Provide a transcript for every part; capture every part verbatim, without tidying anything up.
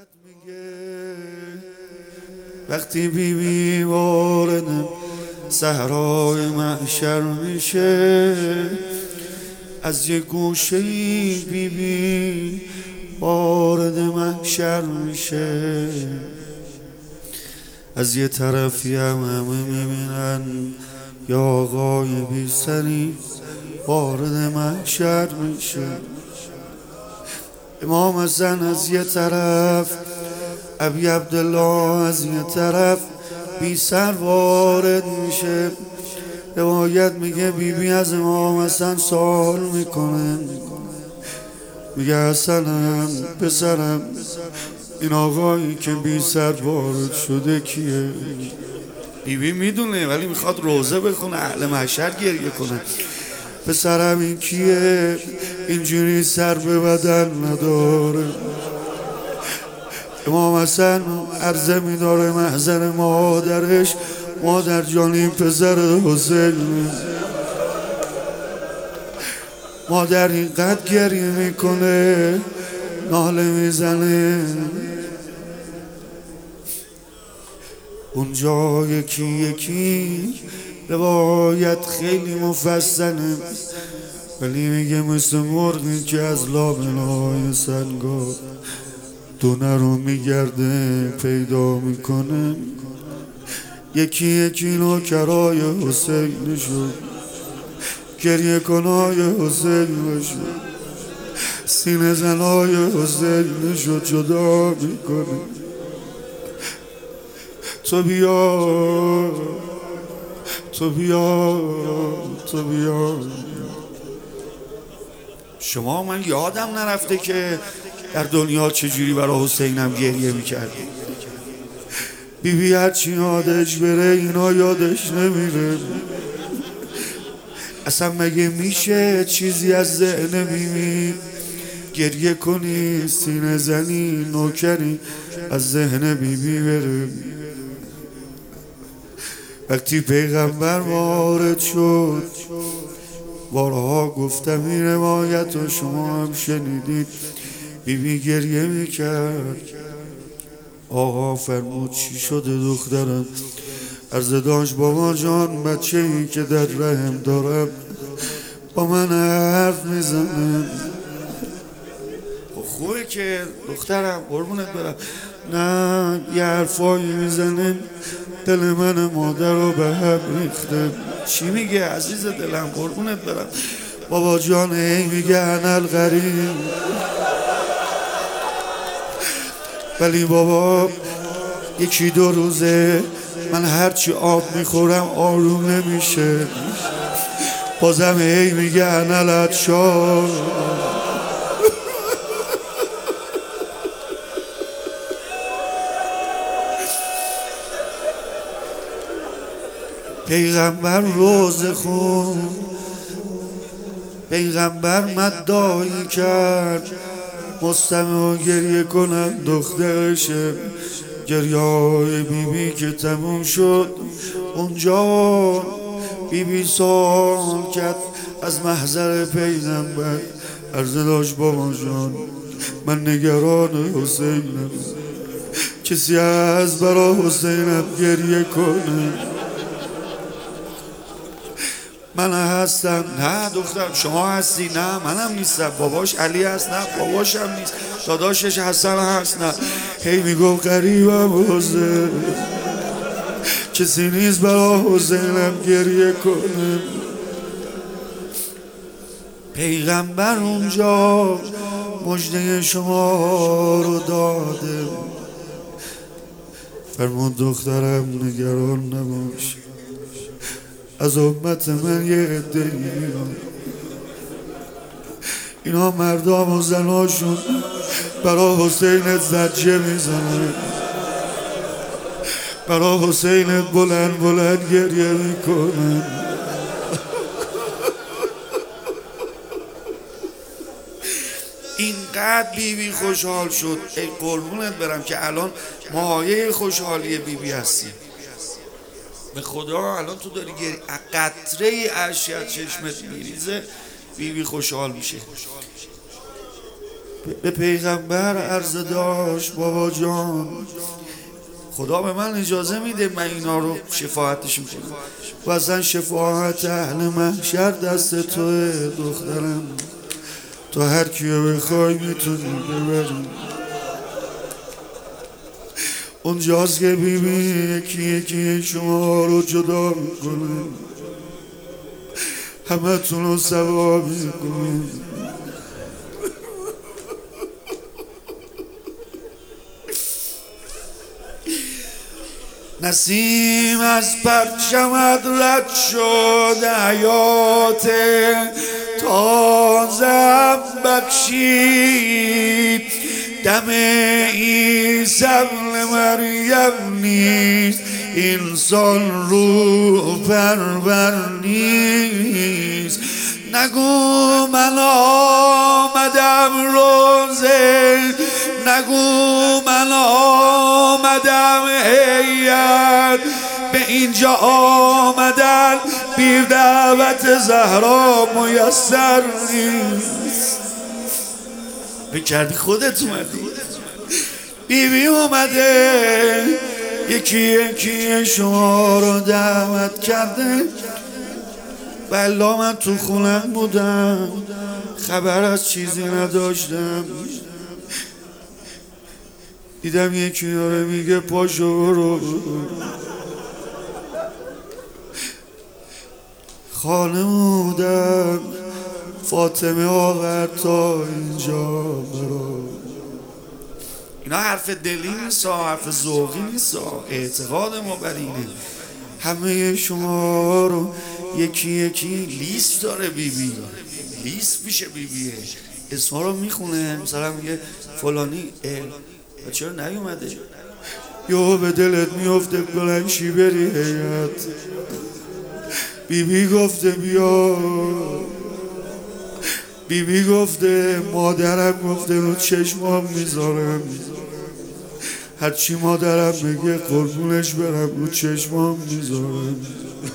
میگه وقتی بی بی وارد صحرای محشر میشه، از یه گوشه بی بی وارد محشر میشه، از یه طرفی هم همه میبینن یا آقای بی سری وارد محشر میشه. امام حسن از یه طرف، ابی عبدالله از یه طرف بی سر وارد میشه. روایت میگه بی بی از امام حسن سوال میکنه، میگه حسنم پسرم این آقایی که بی سر وارد شده کیه؟ بی بی میدونه ولی میخواد روزه بخونه، اهل محشر گریه کنه. پسرم این کیه؟ اینجوری سر به بدن نداره. امام حسن عرضه میداره محضر مادرش، مادر جان این پسر حسین. مادر اینقدر گریه میکنه، ناله میزنه. اونجا یکی یکی روایت خیلی مفصله، ولی میگه مثل مرغی که از لابلای سنگا دونه رو میگرده پیدا میکنه. یکی یکی نوکرای حسین شد، گریه کنای حسین شد، سینه زنای حسین شد جدا میکنه. تو بیا تو بیا تو بیا. شما من یادم نرفته که در دنیا چجوری برای حسینم گریه میکردی. بی بی هرچی یادش بره اینا یادش نمیره. اصلا مگه میشه چیزی از ذهن بی بی گریه کنی، سینه زنی، نوکری از ذهن بی بی بره؟ وقتی پیغمبر وارد شد، بارها گفتم این روایت رو شما هم شنیدید، بی بی گریه میکرد. آقا فرمود چی شده دخترم؟ عرض داشت بابا جان بچه ای که در رحم دارم با من حرف میزنه. خوبه که دخترم قربونت برم، نه یه حرفایی میزنه دل من مادر رو به هم ریخته. چی میگه عزیز دلم قربونت برم؟ بابا جان ای میگه انا الغریب، ولی بابا یکی دو روزه من هرچی آب میخورم آروم نمیشه، بازم ای میگه انا العطشان. پیغمبر روزه خون، پیغمبر مدعی کرد مستمع گریه کنن دخترشه. گریای بی بی که تموم شد، اونجا بی بی سوال کرد از محضر پیغمبر، عرضه داشت بابا جان من نگران حسینم، کسی از برا حسینم گریه کنه؟ من هستم. نه دخترم شما هستی. نه منم نیستم. باباش علی هست. نه باباشم نیست. داداشش حسن هست. نه هی میگم قریبم حسین، کسی نیست برا حسینم گریه کنه. پیغمبر اونجا مژده شما رو داده، فرمود دخترم نگران نباش، از امت من یه عده اینا مردم و زناشون برا حسینت زجه میزنه، برا حسینت بلند بلند گریه میکنه. اینقدر بی بی خوشحال شد ای قربونت برم که الان مایه خوشحالی بی بی هستی. به خدا الان تو داری گری قطره اشک از چشمت میریزه، بی بی خوشحال میشه. به پیغمبر عرض داشت بابا جان خدا به من اجازه میده من اینا رو شفاعتشون کنم و اصلا شفاعت اهل محشر دست توه دخترم، تو هر کیو بخوای میتونی ببری. اونجاست که بی بی یکی یکی شما رو جدا میکنه، همه تون رو ثواب میکنه. نسیم از پرچمت رد شد حیات تازم بخشید، دم عیسی ابن مریم نیست انسان رو پرور نیست. نگو من آمدم روزه، نگو من آمدم هیئت، به اینجا آمدن بی دعوت زهرا میسر نیست. بکردی خودت اومدی، بی بی اومده یکی یکی شما رو دعوت کرده. بلا من تو خونم بودم خبر از چیزی نداشتم، دیدم یکی داره میگه پاشو برو. خانه بودم فاطمه آورد تا اینجا برو. اینا حرف دلی نیست، حرف ذوقی نیست، اعتقاد ما بر اینه. همه شما رو یکی یکی لیست داره بی بی، لیست میشه بی بیه، اسما رو میخونه، مثلا میگه فلانی اه چرا نیومده، یهو به دلت میفته بلنشی بری هیئت. بی بی گفته بیا، بی بی گفته مادرم گفته رو چشمام میذارم، هرچی مادرم بگه قربونش برم رو چشمام میذارم.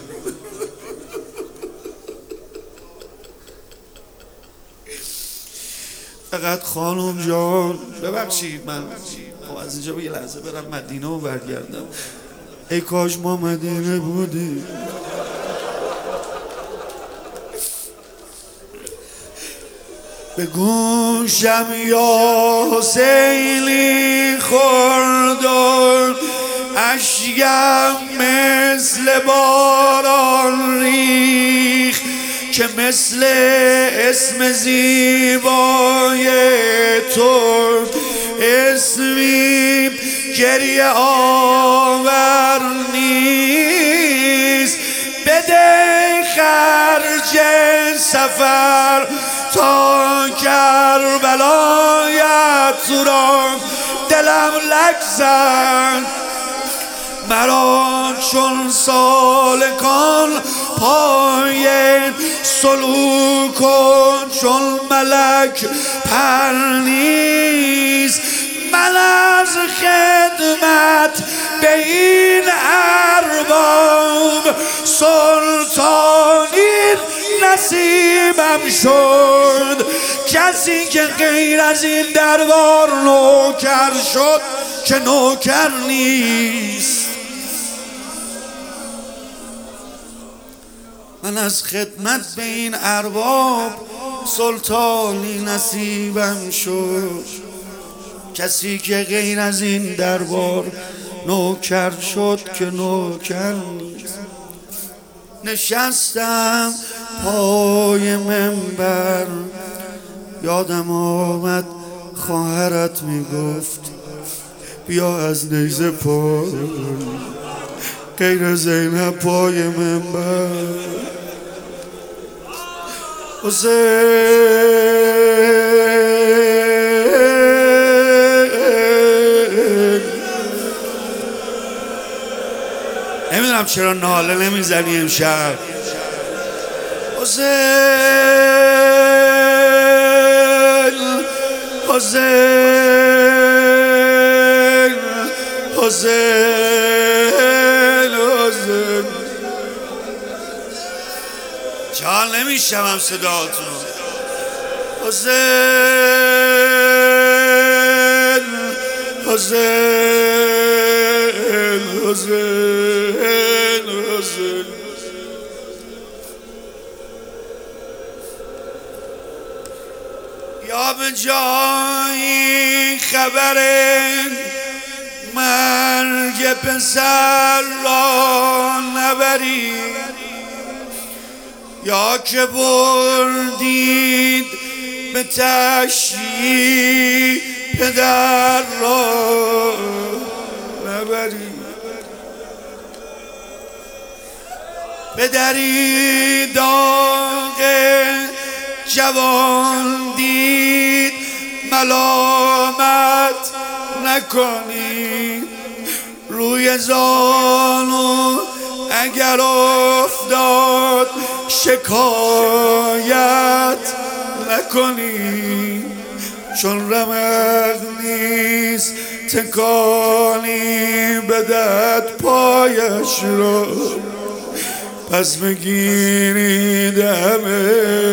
فقط خانم جان ببخشید من از اینجا به یه لحظه برم مدینه و برگردم، ای کاش ما مدینه بودیم. به گوشم یا سیلی خورد و اشکم مثل باران ریخت، که مثل اسم زیبای تو اسمی گریه آور نیست. بده خرج سفر تا کربلایت را دلم لگزد، مرا چون سالکان پای سلوک و چون ملک پر نیست. من از خدمت به این ارباب سلطانی نصیبم شد، کسی که غیر از این دربار نوکر شد که نوکر نیست. من از خدمت به این ارباب سلطانی نصیبم شد، کسی که غیر از این دربار نوکر شد که نوکر نیست. نشستم پای منبر یادم آمد خواهرت میگفت بیا از نیزه پای، غیر زینب پای منبر. نمیدونم چرا ناله نمیزنی امشب. حسین حسین حسین حسین جان نمیشم صداتون. حسین حسین حسین حسین یا به جایی خبر مرگ پسر را نبری، یا که بردید به تشییع پدر را نبری. پدری داغ جوان دید ملامت نکنی، روی زانو اگر افتاد شکایت نکنی، چون رمق نیست تکانی بدد پایش را، پس بگیرید همه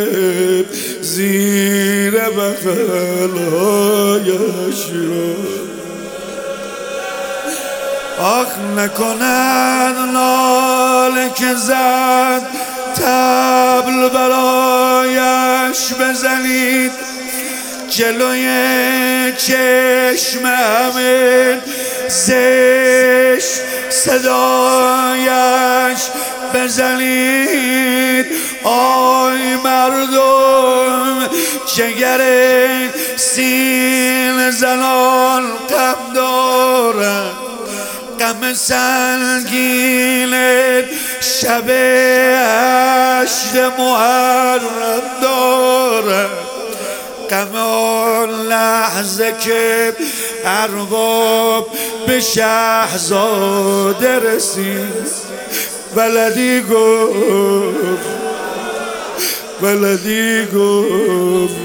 زیر بغل‌هایش را. آخ نکند ناله که زد طبل برایش بزنید، جلوی چشم همه زشت صدایش بزنید. آی مردم جگر سینه زنان غم دارند، غم سنگین شب هشت محرم دارد، غم آن لحظه که ارباب به شهزاده رسید. ولدی گفت ولدی گفت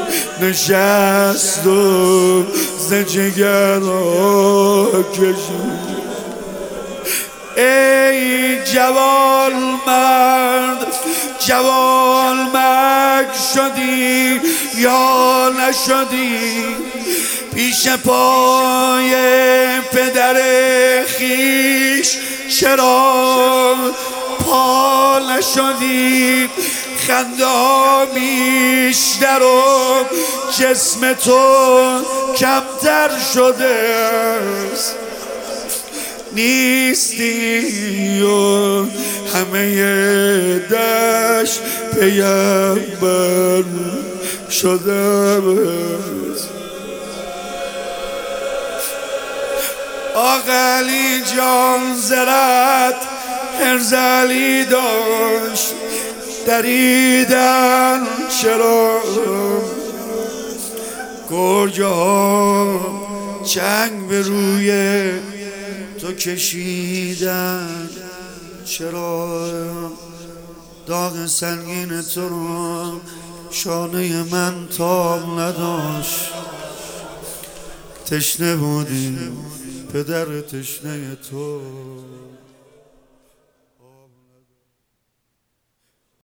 نشست و ز جگر را کشید. ای جوان مرد جوان مرگ شدی یا نشدی، پیش پای پدر خیش چرا پا نشدی؟ خنده ها بیشتر و جسم تو کمتر شده است، نیستی و همه دشت پیمبر شده است. آق علی جان زرت هرزلی داشت، دریدن چرا گرجه ها چنگ به روی تو کشیدن، چرا داغ سنگین تو رو شانه من تاب نداشت؟ تشنه بودی پدر تشنه تو.